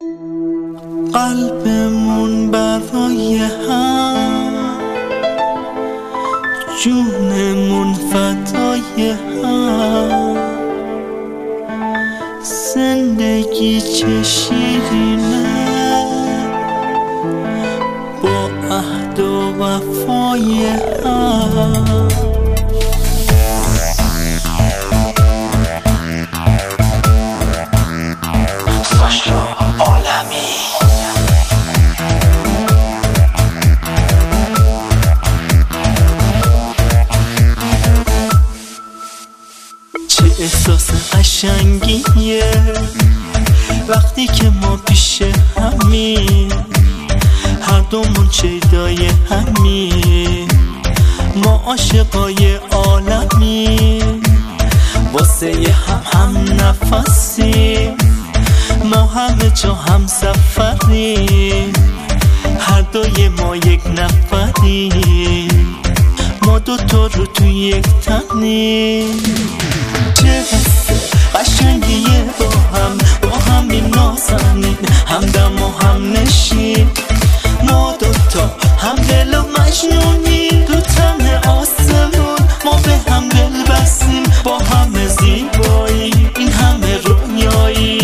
قلبمون برای هم، جونمون فدای هم، زندگی چه شیرینه با عهد و وفای هم. چه احساس قشنگیه وقتی که ما پیش همیم، هر دومون شیدای همیم، ما عاشقای عالمیم، واسه هم نفسیم، ما همه جا هم سفریم، هر دوی ما یک نفریم، ما دوتا رو تو یک تنیم. چه حس قشنگیه با همین نازنین، همدم و هم نشین، ما دوتا هم دل و مجنونیم، تو تن آسمون ما به هم دل بستیم، با همه زیبایی این همه رویایی.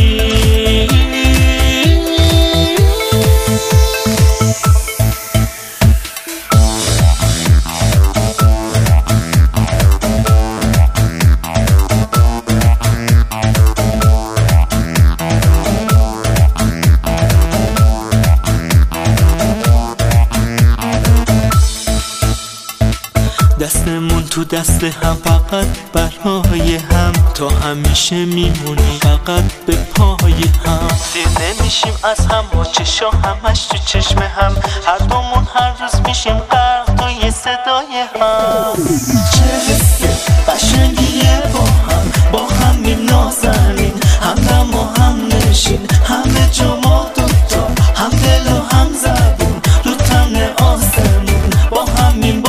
دستمون تو دست هم، فقط برای هم، تا همیشه میمونیم فقط به پای هم، دیر نمیشیم از هم، با چشا همش تو چشم هم، هر دومون هر روز میشیم غرق توی صدای هم. چه حس قشنگیه با همین نازنین، همدم و هم نشین، همه جا ما دوتا هم دل و هم زبون، رو تن آسمون با همین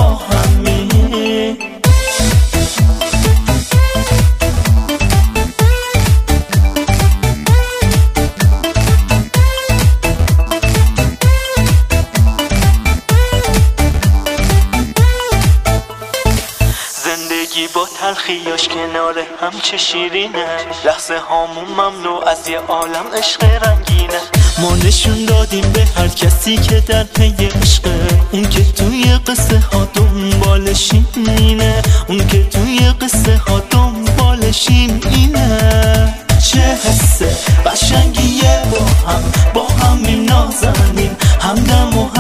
با تلخیاش کنار هم چه شیرینه، لحظه هامون مملو از یه عالم عشق رنگینه، ما نشون دادیم به هر کسی که در پی عشقه، اون که توی قصه ها دنبالشیم اینه، اون که توی قصه ها دنبالشیم اینه. چه حس قشنگیه با همین نازنین، همدم و